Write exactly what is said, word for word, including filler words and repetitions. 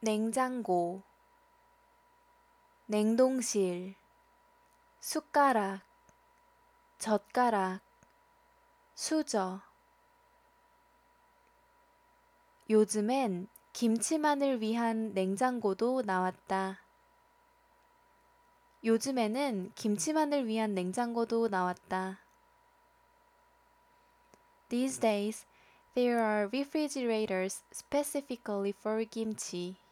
냉장고, 냉동실, 숟가락, 젓가락, 수저. 요즘엔 김치만을 위한 냉장고도 나왔다. 요즘에는 김치만을 위한 냉장고도 나왔다. These days, there are refrigerators specifically for kimchi.